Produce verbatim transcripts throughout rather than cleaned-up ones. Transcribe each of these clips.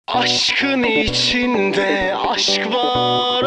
Aşkın içinde aşk var.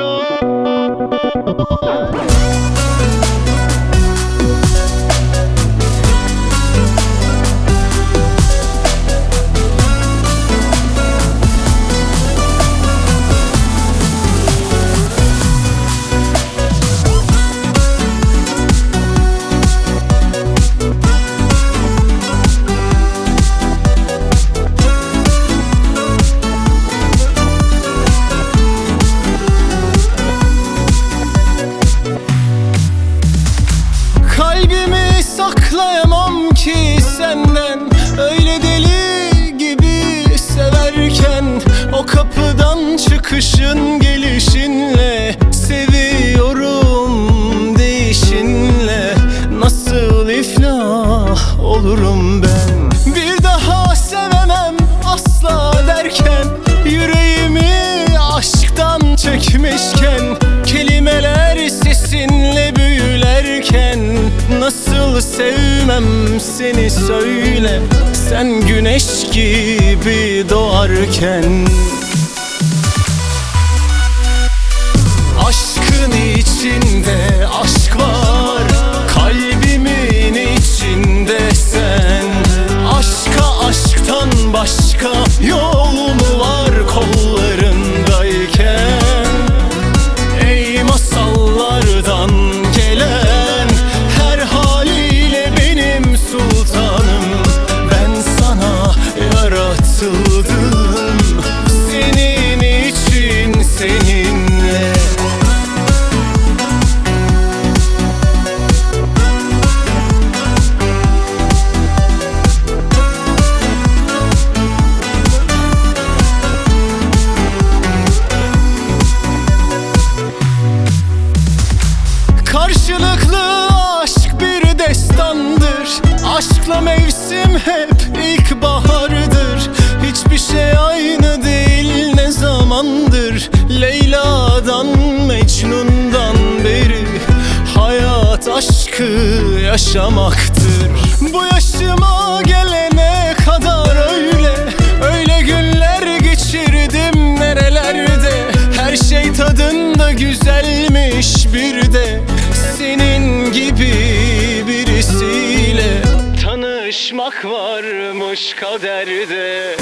Kalbimi saklayamam ki senden, öyle deli gibi severken. O kapıdan çıkışın gelişinle, seviyorum değişinle. Nasıl iflah olurum ben? Bir daha sevemem asla derken, yüreğimi aşktan çekmişken. Kelimeler sesinle büyülerken, nasıl sevmem seni söyle, sen güneş gibi doğarken. Aşkın içinde aşk var, kalbimin içinde sen. Aşka aşktan başka yol mu var kollarındayken? Ey masallardan gelen, her haliyle benim sultanım. Ben sana yaratıldım, senin için, seninle. Karşılıklı aşk bir destandır, aşkla mevsim hep ilkbahardır. Hiçbir şey aynı değil ne zamandır, Leyla'dan Mecnun'dan beri. Hayat aşkı yaşamaktır. Bu yaşıma gelene kadar öyle öyle günler geçirdim nerelerde. Her şey tadında güzelmiş bir de, senin gibi birisiyle tanışmak varmış kaderde.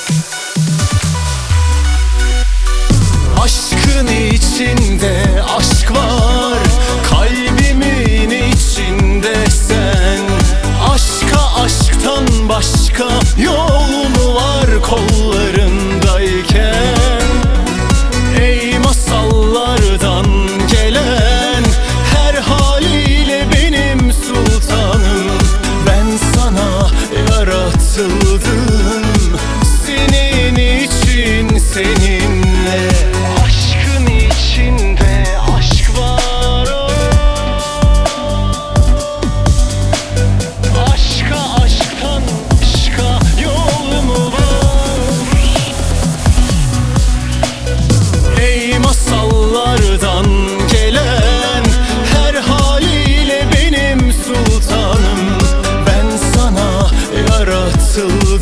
Aşkın içinde aşk var, kalbimin içinde sen. Aşka aşktan başka yol mu var kollarındayken? Ey masallardan gelen, her haliyle benim sultanım. Ben sana yaratıldım, senin için, seninle. Aşkın içinde aşk var. Aşka aşktan başka yol mu var? Ey masallardan gelen, her haliyle benim sultanım. Ben sana yaratıldım,